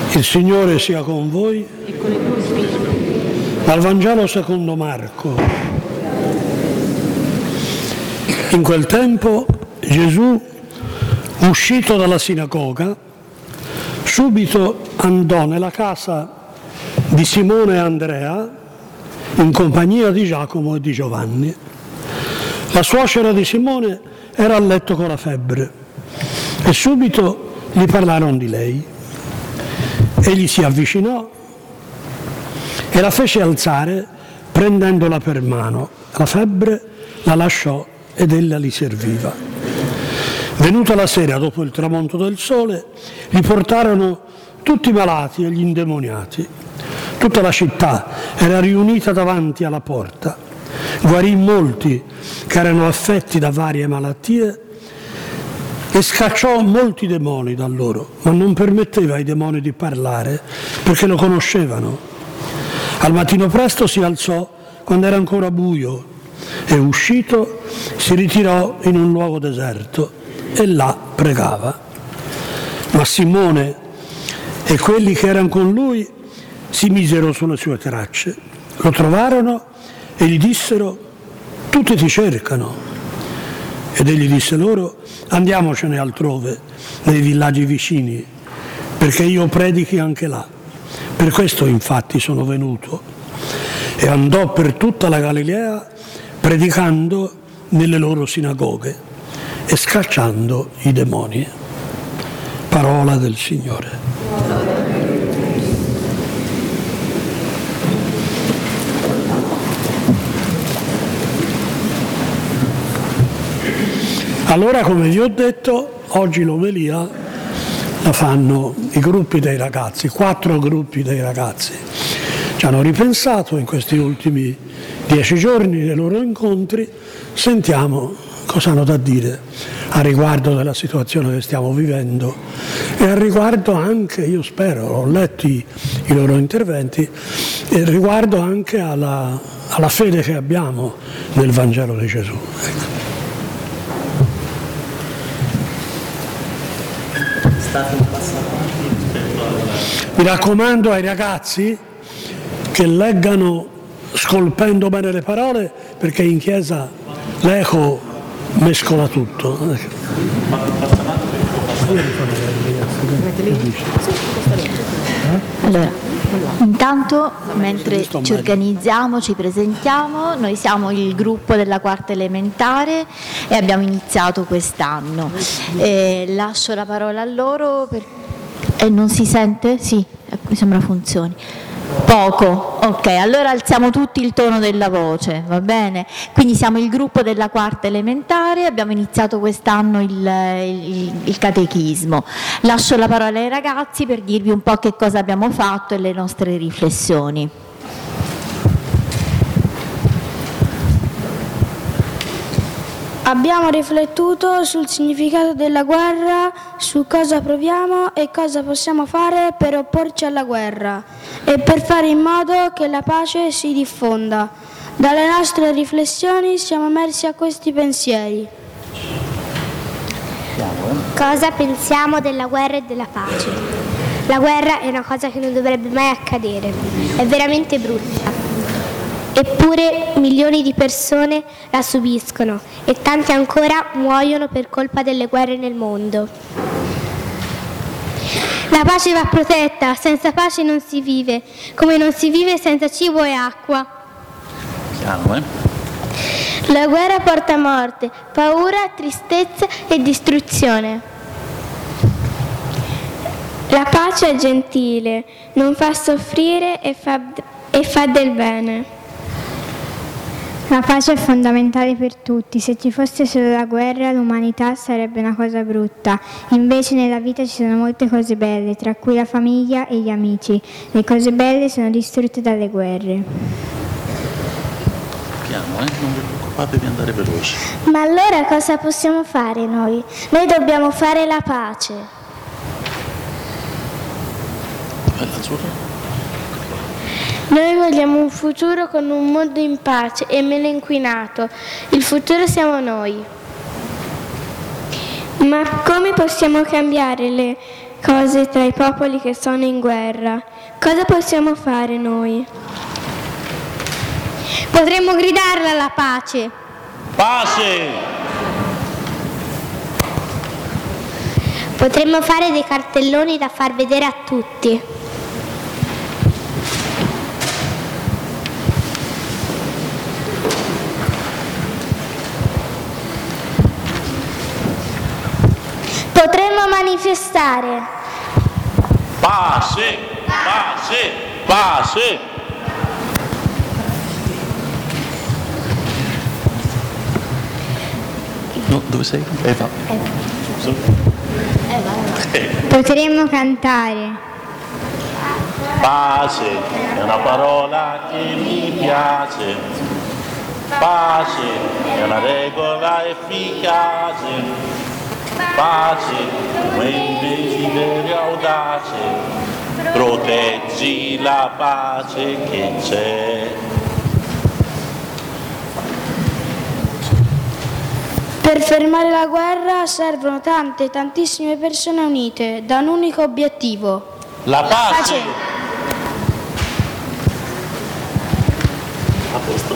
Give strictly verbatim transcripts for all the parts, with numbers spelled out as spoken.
Il Signore sia con voi. E con il tuo spirito. Dal Vangelo secondo Marco. In quel tempo Gesù, uscito dalla sinagoga, subito andò nella casa di Simone e Andrea in compagnia di Giacomo e di Giovanni. La suocera di Simone era a letto con la febbre e subito gli parlarono di lei. Egli si avvicinò e la fece alzare prendendola per mano. La febbre la lasciò ed ella li serviva. Venuta la sera dopo il tramonto del sole, gli portarono tutti i malati e gli indemoniati. Tutta la città era riunita davanti alla porta. Guarì molti che erano affetti da varie malattie e scacciò molti demoni da loro, ma non permetteva ai demoni di parlare perché lo conoscevano. Al mattino presto si alzò quando era ancora buio e uscito si ritirò in un luogo deserto e là pregava. Ma Simone e quelli che erano con lui si misero sulle sue tracce, lo trovarono e gli dissero: tutti ti cercano. Ed egli disse loro: andiamocene altrove, nei villaggi vicini, perché io predichi anche là. Per questo infatti sono venuto. E andò per tutta la Galilea, predicando nelle loro sinagoghe e scacciando i demoni. Parola del Signore. Allora, come vi ho detto, oggi l'omelia la fanno i gruppi dei ragazzi, quattro gruppi dei ragazzi. Ci hanno ripensato in questi ultimi dieci giorni dei loro incontri. Sentiamo cosa hanno da dire a riguardo della situazione che stiamo vivendo e a riguardo anche, io spero, ho letto i, i loro interventi, e riguardo anche alla, alla fede che abbiamo nel Vangelo di Gesù. Ecco. Mi raccomando ai ragazzi che leggano scolpendo bene le parole, perché in chiesa l'eco mescola tutto. Allora, intanto mentre ci organizziamo, ci presentiamo, noi siamo il gruppo della quarta elementare e abbiamo iniziato quest'anno. Eh, lascio la parola a loro per... e non si sente? Sì, mi sembra funzioni. Poco, ok, allora alziamo tutti il tono della voce, va bene? Quindi siamo il gruppo della quarta elementare, abbiamo iniziato quest'anno il, il, il catechismo. Lascio la parola ai ragazzi per dirvi un po' che cosa abbiamo fatto e le nostre riflessioni. Abbiamo riflettuto sul significato della guerra, su cosa proviamo e cosa possiamo fare per opporci alla guerra e per fare in modo che la pace si diffonda. Dalle nostre riflessioni siamo emersi a questi pensieri. Cosa pensiamo della guerra e della pace? La guerra è una cosa che non dovrebbe mai accadere, è veramente brutta. Eppure milioni di persone la subiscono e tanti ancora muoiono per colpa delle guerre nel mondo. La pace va protetta, senza pace non si vive, come non si vive senza cibo e acqua. Chiaro, eh? La guerra porta morte, paura, tristezza e distruzione. La pace è gentile, non fa soffrire e fa, e fa del bene. La pace è fondamentale per tutti, se ci fosse solo la guerra l'umanità sarebbe una cosa brutta, invece nella vita ci sono molte cose belle, tra cui la famiglia e gli amici. Le cose belle sono distrutte dalle guerre. Piano, eh? Non vi preoccupate di andare veloci. Ma allora cosa possiamo fare noi? Noi dobbiamo fare la pace. Bella azzurra. Noi vogliamo un futuro con un mondo in pace e meno inquinato. Il futuro siamo noi. Ma come possiamo cambiare le, cose tra i popoli che sono in guerra. Cosa possiamo fare noi? Potremmo gridarla alla pace. Pace! Potremmo fare dei cartelloni da far vedere a tutti. Potremmo manifestare. Pace! Pace! Pace! No, dove sei? Eva. Eva. Eva, Eva. Potremmo cantare. Pace è una parola che mi piace. Pace è una regola efficace. Pace come il desiderio audace. Proteggi la pace che c'è. Per fermare la guerra servono tante, tantissime persone unite da un unico obiettivo. La pace. pace. A posto.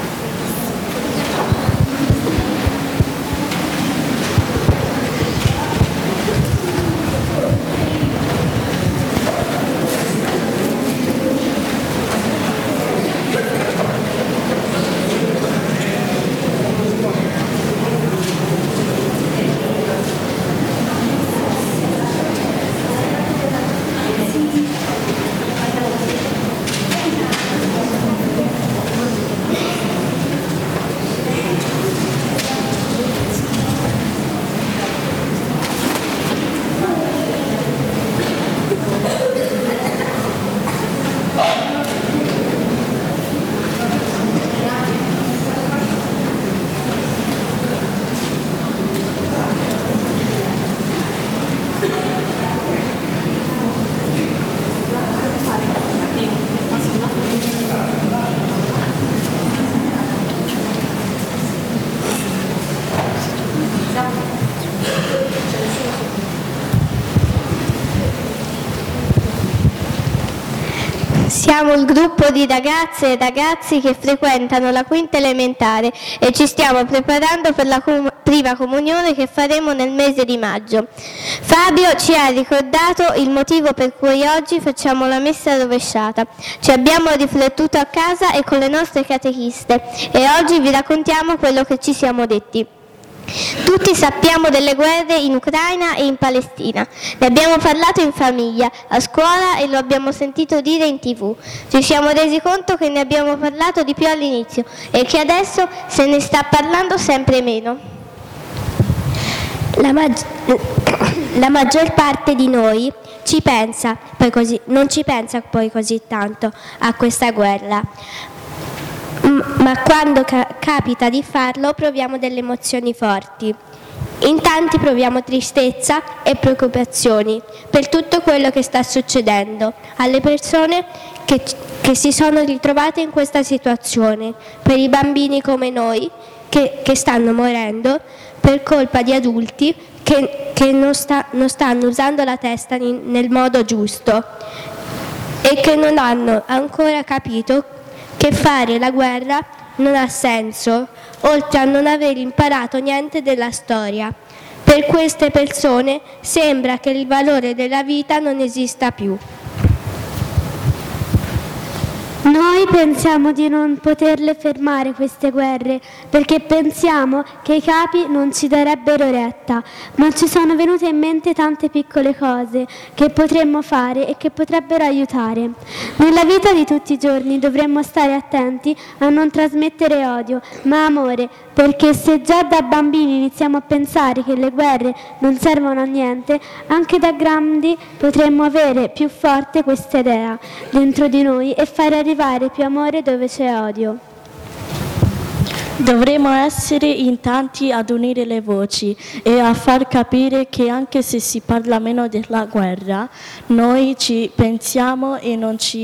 Siamo il gruppo di ragazze e ragazzi che frequentano la quinta elementare e ci stiamo preparando per la com- prima comunione che faremo nel mese di maggio. Fabio ci ha ricordato il motivo per cui oggi facciamo la messa rovesciata. Ci abbiamo riflettuto a casa e con le nostre catechiste e oggi vi raccontiamo quello che ci siamo detti. Tutti sappiamo delle guerre in Ucraina e in Palestina, ne abbiamo parlato in famiglia, a scuola e lo abbiamo sentito dire in tv. Ci siamo resi conto che ne abbiamo parlato di più all'inizio e che adesso se ne sta parlando sempre meno. La, maggi- la maggior parte di noi ci pensa, poi così, non ci pensa poi così tanto a questa guerra. Ma quando ca- capita di farlo proviamo delle emozioni forti. In tanti proviamo tristezza e preoccupazioni per tutto quello che sta succedendo alle persone che, che si sono ritrovate in questa situazione, per i bambini come noi che, che stanno morendo per colpa di adulti che, che non, sta, non stanno usando la testa in, nel modo giusto e che non hanno ancora capito che fare la guerra non ha senso, oltre a non aver imparato niente della storia. Per queste persone sembra che il valore della vita non esista più. Noi pensiamo di non poterle fermare queste guerre perché pensiamo che i capi non ci darebbero retta, ma ci sono venute in mente tante piccole cose che potremmo fare e che potrebbero aiutare. Nella vita di tutti i giorni dovremmo stare attenti a non trasmettere odio, ma amore, perché se già da bambini iniziamo a pensare che le guerre non servono a niente, anche da grandi potremmo avere più forte questa idea dentro di noi e fare arrivare più amore dove c'è odio. Dovremmo essere in tanti ad unire le voci e a far capire che anche se si parla meno della guerra, noi ci pensiamo e non ci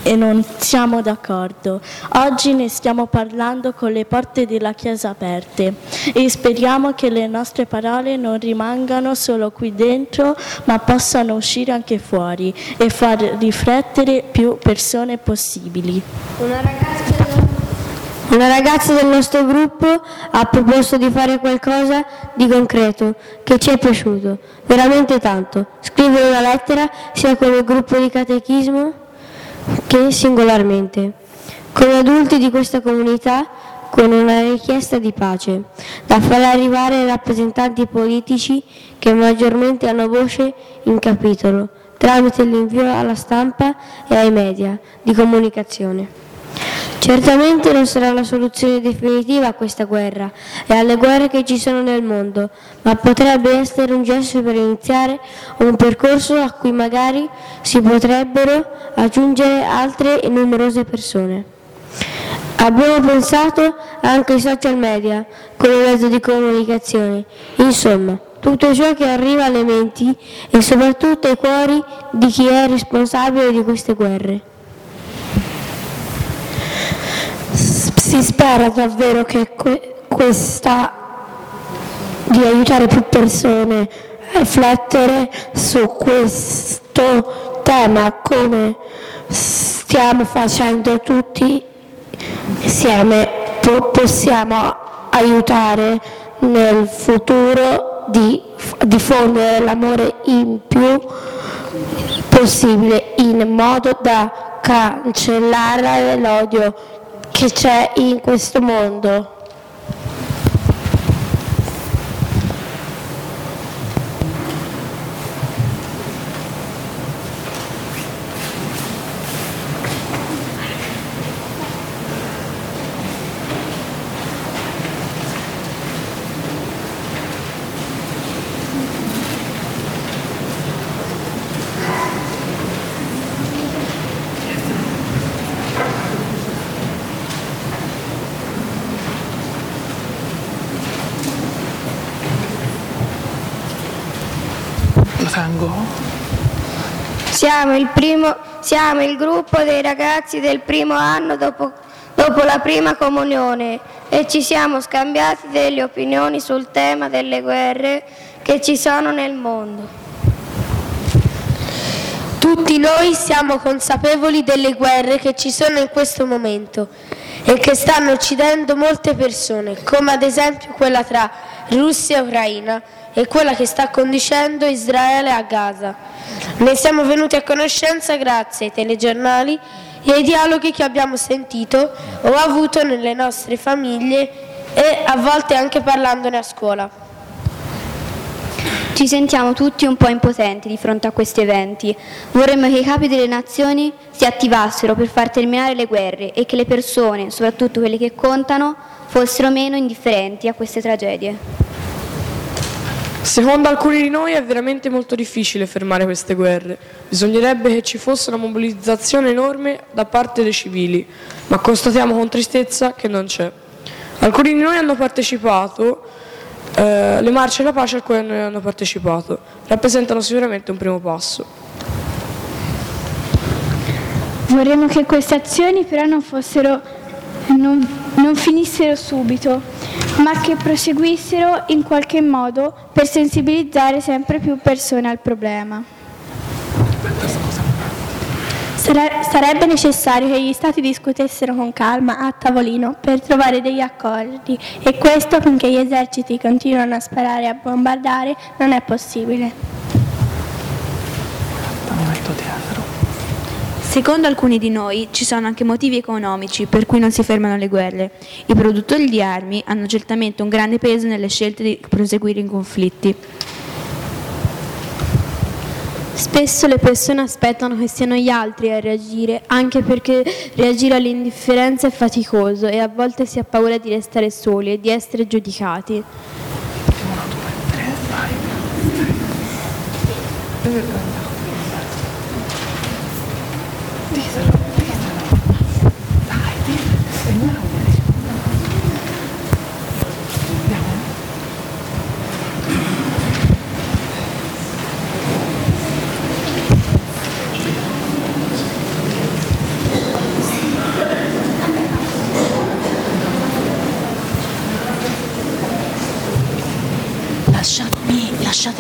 e non siamo d'accordo. Oggi ne stiamo parlando con le porte della Chiesa aperte e speriamo che le nostre parole non rimangano solo qui dentro, ma possano uscire anche fuori e far riflettere più persone possibili. Una ragazza, una ragazza del nostro gruppo ha proposto di fare qualcosa di concreto che ci è piaciuto veramente tanto: scrivere una lettera sia come gruppo di catechismo che singolarmente, come adulti di questa comunità, con una richiesta di pace da far arrivare ai rappresentanti politici che maggiormente hanno voce in capitolo, tramite l'invio alla stampa e ai media di comunicazione. Certamente non sarà la soluzione definitiva a questa guerra e alle guerre che ci sono nel mondo, ma potrebbe essere un gesto per iniziare un percorso a cui magari si potrebbero aggiungere altre e numerose persone. Abbiamo pensato anche ai social media come mezzo di comunicazione, insomma, tutto ciò che arriva alle menti e soprattutto ai cuori di chi è responsabile di queste guerre. Si spera davvero che que- questa di aiutare più persone a riflettere su questo tema come stiamo facendo tutti insieme, po- possiamo aiutare nel futuro di diffondere l'amore in più possibile, in modo da cancellare l'odio che c'è in questo mondo. Siamo il, primo, siamo il gruppo dei ragazzi del primo anno dopo, dopo la prima comunione e ci siamo scambiati delle opinioni sul tema delle guerre che ci sono nel mondo. Tutti noi siamo consapevoli delle guerre che ci sono in questo momento e che stanno uccidendo molte persone, come ad esempio quella tra Russia e Ucraina e quella che sta conducendo Israele a Gaza. Ne siamo venuti a conoscenza grazie ai telegiornali e ai dialoghi che abbiamo sentito o avuto nelle nostre famiglie e a volte anche parlandone a scuola. Ci sentiamo tutti un po' impotenti di fronte a questi eventi. Vorremmo che i capi delle nazioni si attivassero per far terminare le guerre e che le persone, soprattutto quelle che contano, fossero meno indifferenti a queste tragedie. Secondo alcuni di noi è veramente molto difficile fermare queste guerre. Bisognerebbe che ci fosse una mobilizzazione enorme da parte dei civili, ma constatiamo con tristezza che non c'è. Alcuni di noi hanno partecipato, eh, le marce della pace a cui noi hanno partecipato, rappresentano sicuramente un primo passo. Vorremmo che queste azioni però non fossero, non, non finissero subito, ma che proseguissero in qualche modo per sensibilizzare sempre più persone al problema. Sarebbe necessario che gli Stati discutessero con calma a tavolino per trovare degli accordi e questo finché gli eserciti continuano a sparare e a bombardare non è possibile. Secondo alcuni di noi ci sono anche motivi economici per cui non si fermano le guerre. I produttori di armi hanno certamente un grande peso nelle scelte di proseguire i conflitti. Spesso le persone aspettano che siano gli altri a reagire, anche perché reagire all'indifferenza è faticoso e a volte si ha paura di restare soli e di essere giudicati.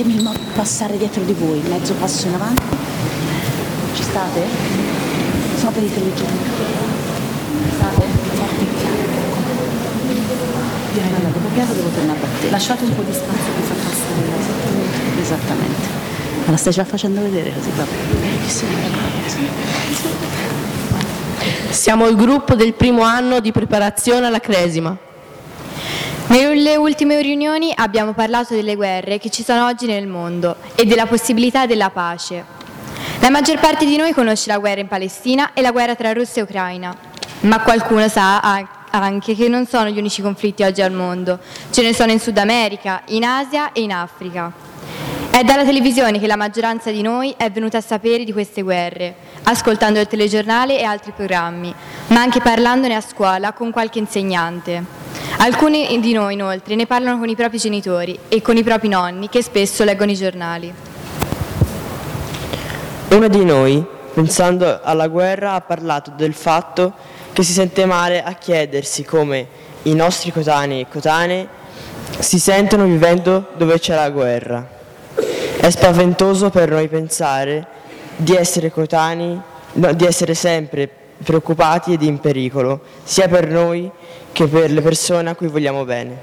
Fatemi il mo- passare dietro di voi, mezzo passo in avanti. Ci state? Sono per i telegiornali. State? Forte e chiaro. Allora, dopo casa devo tornare da te. Lasciate un po' di spazio per far passare. Esattamente. Esattamente. Ma la stai già facendo vedere così, va bene. Siamo il gruppo del primo anno di preparazione alla Cresima. Nelle ultime riunioni abbiamo parlato delle guerre che ci sono oggi nel mondo e della possibilità della pace. La maggior parte di noi conosce la guerra in Palestina e la guerra tra Russia e Ucraina, ma qualcuno sa anche che non sono gli unici conflitti oggi al mondo. Ce ne sono in Sud America, in Asia e in Africa. È dalla televisione che la maggioranza di noi è venuta a sapere di queste guerre, ascoltando il telegiornale e altri programmi, ma anche parlandone a scuola con qualche insegnante. Alcuni di noi inoltre ne parlano con i propri genitori e con i propri nonni che spesso leggono i giornali. Uno di noi, pensando alla guerra, ha parlato del fatto che si sente male a chiedersi come i nostri coetanei e coetanee si sentono vivendo dove c'è la guerra. È spaventoso per noi pensare di essere coetanei, no, di essere sempre preoccupati ed in pericolo, sia per noi che per le persone a cui vogliamo bene.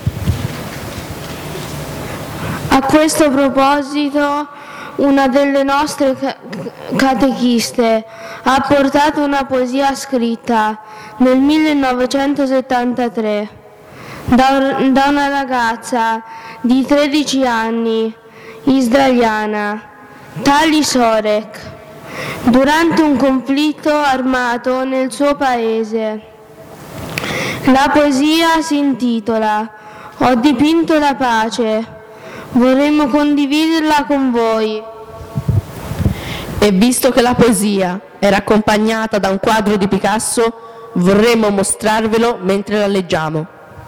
A questo proposito, una delle nostre catechiste ha portato una poesia scritta nel millenovecentosettantatré da, da una ragazza di tredici anni, israeliana, Tali Sorek, durante un conflitto armato nel suo paese. La poesia si intitola Ho dipinto la pace, vorremmo condividerla con voi. E visto che la poesia era accompagnata da un quadro di Picasso, vorremmo mostrarvelo mentre la leggiamo.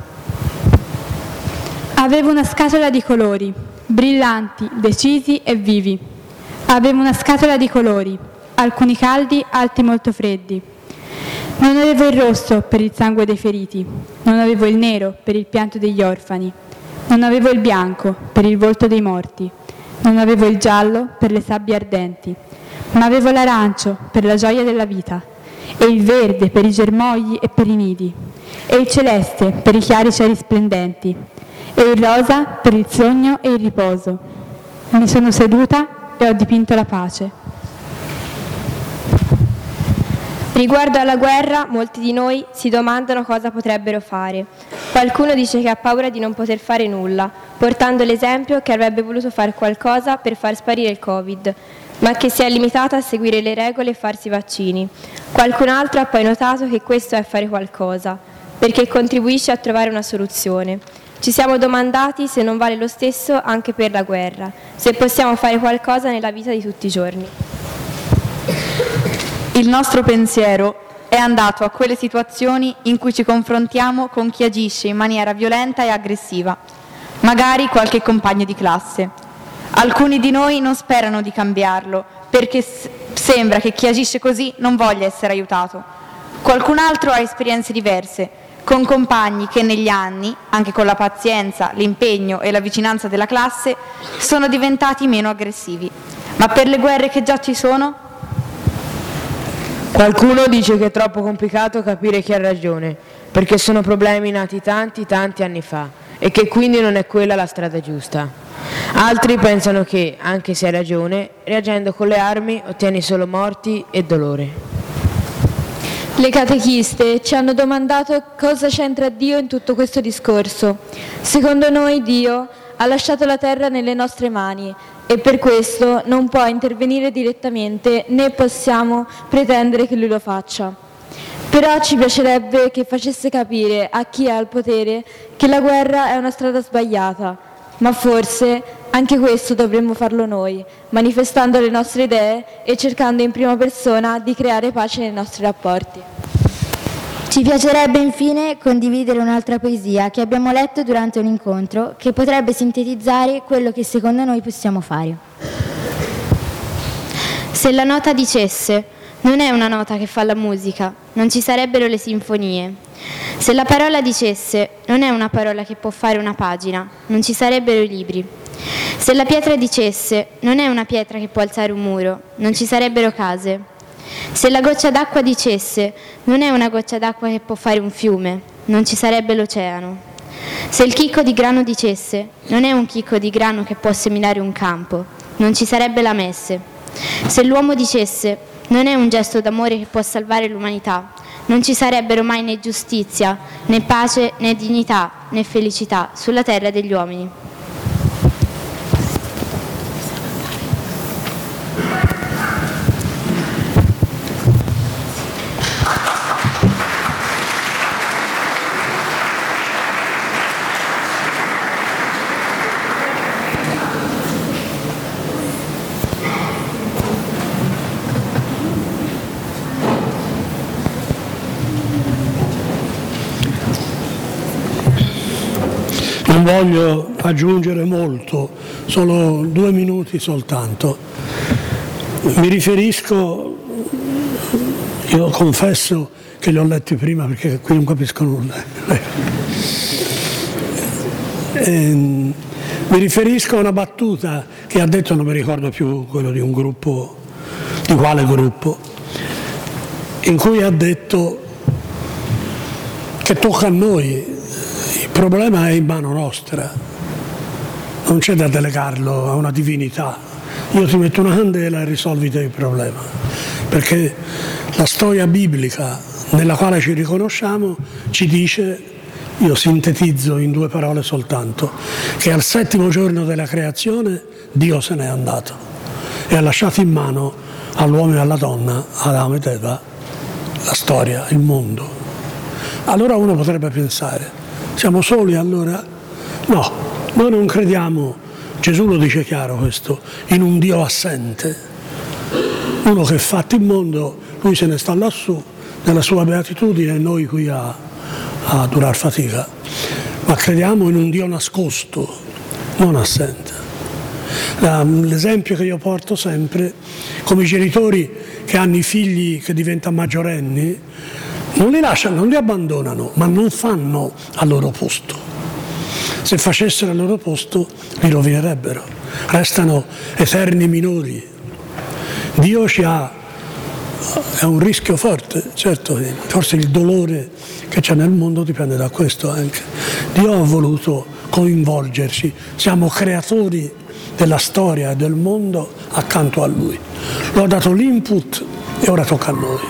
Avevo una scatola di colori, brillanti, decisi e vivi. Avevo una scatola di colori, alcuni caldi, altri molto freddi. Non avevo il rosso per il sangue dei feriti, non avevo il nero per il pianto degli orfani, non avevo il bianco per il volto dei morti, non avevo il giallo per le sabbie ardenti, ma avevo l'arancio per la gioia della vita, e il verde per i germogli e per i nidi, e il celeste per i chiari cieli splendenti, e il rosa per il sogno e il riposo. Mi sono seduta e ho dipinto la pace. Riguardo alla guerra, molti di noi si domandano cosa potrebbero fare. Qualcuno dice che ha paura di non poter fare nulla, portando l'esempio che avrebbe voluto fare qualcosa per far sparire il Covid, ma che si è limitata a seguire le regole e farsi i vaccini. Qualcun altro ha poi notato che questo è fare qualcosa, perché contribuisce a trovare una soluzione. Ci siamo domandati se non vale lo stesso anche per la guerra, se possiamo fare qualcosa nella vita di tutti i giorni. Il nostro pensiero è andato a quelle situazioni in cui ci confrontiamo con chi agisce in maniera violenta e aggressiva, magari qualche compagno di classe. Alcuni di noi non sperano di cambiarlo, perché sembra che chi agisce così non voglia essere aiutato. Qualcun altro ha esperienze diverse, con compagni che negli anni, anche con la pazienza, l'impegno e la vicinanza della classe, sono diventati meno aggressivi. Ma per le guerre che già ci sono? Qualcuno dice che è troppo complicato capire chi ha ragione, perché sono problemi nati tanti tanti anni fa e che quindi non è quella la strada giusta. Altri pensano che, anche se hai ragione, reagendo con le armi ottieni solo morti e dolore. Le catechiste ci hanno domandato cosa c'entra Dio in tutto questo discorso. Secondo noi Dio ha lasciato la terra nelle nostre mani e per questo non può intervenire direttamente né possiamo pretendere che Lui lo faccia. Però ci piacerebbe che facesse capire a chi ha il potere che la guerra è una strada sbagliata, ma forse anche questo dovremmo farlo noi, manifestando le nostre idee e cercando in prima persona di creare pace nei nostri rapporti. Ci piacerebbe infine condividere un'altra poesia che abbiamo letto durante un incontro che potrebbe sintetizzare quello che secondo noi possiamo fare. Se la nota dicesse non è una nota che fa la musica, non ci sarebbero le sinfonie. Se la parola dicesse, non è una parola che può fare una pagina, non ci sarebbero i libri. Se la pietra dicesse, non è una pietra che può alzare un muro, non ci sarebbero case. Se la goccia d'acqua dicesse, non è una goccia d'acqua che può fare un fiume, non ci sarebbe l'oceano. Se il chicco di grano dicesse, non è un chicco di grano che può seminare un campo, non ci sarebbe la messe. Se l'uomo dicesse, non è un gesto d'amore che può salvare l'umanità, non ci sarebbero mai né giustizia, né pace, né dignità, né felicità sulla terra degli uomini. Non voglio aggiungere molto, solo due minuti soltanto. Mi riferisco, io confesso che li ho letti prima perché qui non capisco nulla. E, mi riferisco a una battuta che ha detto, non mi ricordo più quello di un gruppo, di quale gruppo, in cui ha detto che tocca a noi. Il problema è in mano nostra, non c'è da delegarlo a una divinità. Io ti metto una candela e risolvi te il problema, perché la storia biblica nella quale ci riconosciamo ci dice, io sintetizzo in due parole soltanto, che al settimo giorno della creazione Dio se n'è andato e ha lasciato in mano all'uomo e alla donna, Adamo ed Eva, la storia, il mondo. Allora uno potrebbe pensare, siamo soli allora? No, noi non crediamo, Gesù lo dice chiaro questo, in un Dio assente. Uno che ha fatto il mondo, lui se ne sta lassù, nella sua beatitudine, e noi qui a, a durar fatica. Ma crediamo in un Dio nascosto, non assente. La, l'esempio che io porto sempre, come i genitori che hanno i figli che diventano maggiorenni, non li lasciano, non li abbandonano, ma non fanno al loro posto. Se facessero al loro posto li rovinerebbero, restano eterni minori. Dio ci ha, è un rischio forte, certo, forse il dolore che c'è nel mondo dipende da questo anche. Dio ha voluto coinvolgerci, siamo creatori della storia e del mondo accanto a Lui. Lo ha dato l'input e ora tocca a noi.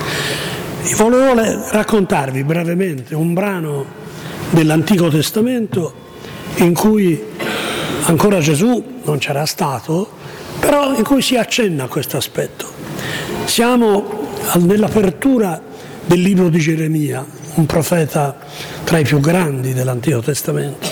Volevo raccontarvi brevemente un brano dell'Antico Testamento in cui ancora Gesù non c'era stato, però in cui si accenna a questo aspetto. Siamo nell'apertura del libro di Geremia, un profeta tra i più grandi dell'Antico Testamento.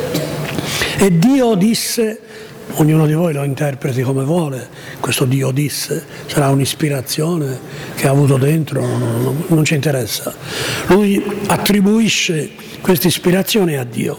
E Dio disse, ognuno di voi lo interpreti come vuole, questo Dio disse, sarà un'ispirazione che ha avuto dentro, non, non, non ci interessa. Lui attribuisce questa ispirazione a Dio.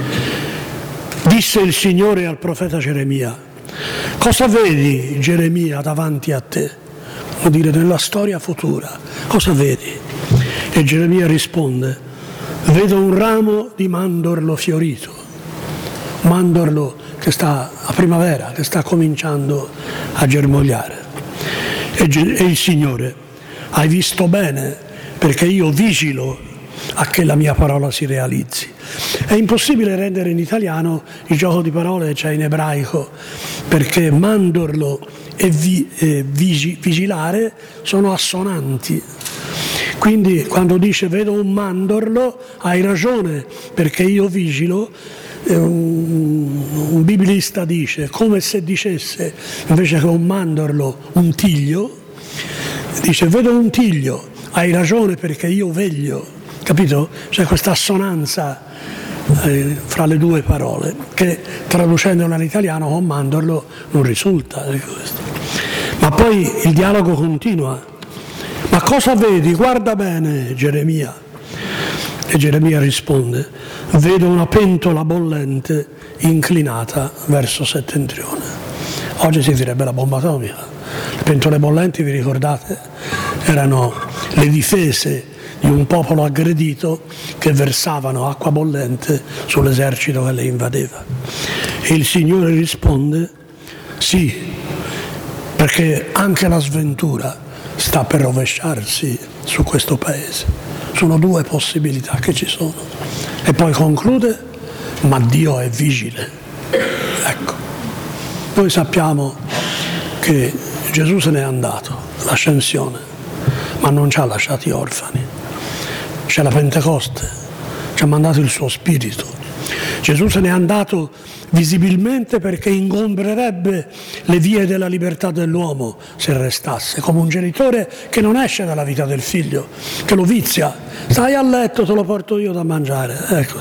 Disse il Signore al profeta Geremia, cosa vedi Geremia davanti a te? Vuol dire nella storia futura, cosa vedi? E Geremia risponde, vedo un ramo di mandorlo fiorito, mandorlo che sta a primavera, che sta cominciando a germogliare. E, e il Signore, hai visto bene, perché io vigilo a che la mia parola si realizzi. È impossibile rendere in italiano il gioco di parole che c'è in ebraico, perché mandorlo e, vi, e vigi, vigilare sono assonanti. Quindi quando dice vedo un mandorlo, hai ragione, perché io vigilo. Un, un biblista dice, come se dicesse, invece che un mandorlo, un tiglio, dice vedo un tiglio, hai ragione perché io veglio, capito? C'è questa assonanza eh, fra le due parole, che traducendola in italiano con mandorlo non risulta. Eh, questo. Ma poi il dialogo continua, ma cosa vedi? Guarda bene Geremia. E Geremia risponde, vedo una pentola bollente inclinata verso settentrione. Oggi si direbbe la bomba atomica. Le pentole bollenti, vi ricordate? Erano le difese di un popolo aggredito che versavano acqua bollente sull'esercito che le invadeva. E il Signore risponde: sì, perché anche la sventura sta per rovesciarsi su questo paese. Sono due possibilità che ci sono. E poi conclude: ma Dio è vigile. Ecco, noi sappiamo che Gesù se n'è andato, l'ascensione, ma non ci ha lasciati orfani. C'è la Pentecoste, ci ha mandato il suo Spirito. Gesù se n'è andato visibilmente perché ingombrerebbe le vie della libertà dell'uomo se restasse, come un genitore che non esce dalla vita del figlio, che lo vizia. Stai a letto, te lo porto io da mangiare. Ecco.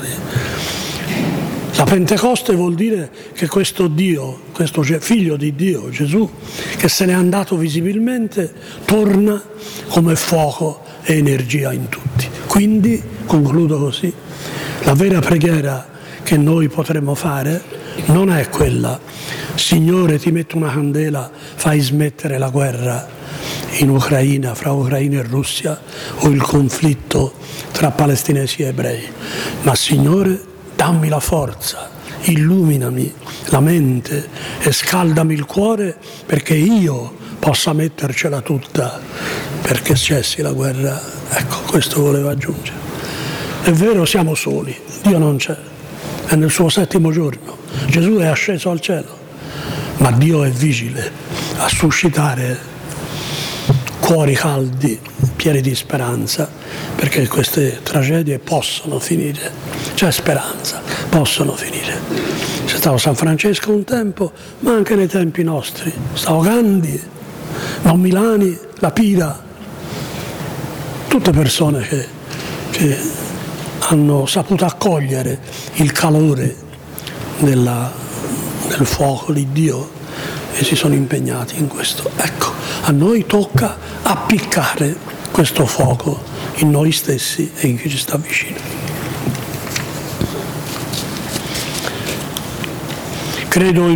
La Pentecoste vuol dire che questo Dio, questo figlio di Dio, Gesù, che se n'è andato visibilmente, torna come fuoco e energia in tutti. Quindi, concludo così, la vera preghiera che noi potremmo fare non è quella: Signore, ti metto una candela, fai smettere la guerra in Ucraina, fra Ucraina e Russia, o il conflitto tra palestinesi e ebrei, ma Signore, dammi la forza, illuminami la mente e scaldami il cuore perché io possa mettercela tutta perché cessi la guerra. Ecco, questo volevo aggiungere. È vero, siamo soli, Dio non c'è, è nel suo settimo giorno, Gesù è asceso al cielo, ma Dio è vigile a suscitare cuori caldi, pieni di speranza, perché queste tragedie possono finire, c'è speranza, possono finire. C'è stato San Francesco un tempo, ma anche nei tempi nostri, stavo Gandhi, Don Milani, La Pira, tutte persone che, che hanno saputo accogliere il calore della, del fuoco di Dio e si sono impegnati in questo. Ecco, a noi tocca appiccare questo fuoco in noi stessi e in chi ci sta vicino. Credo in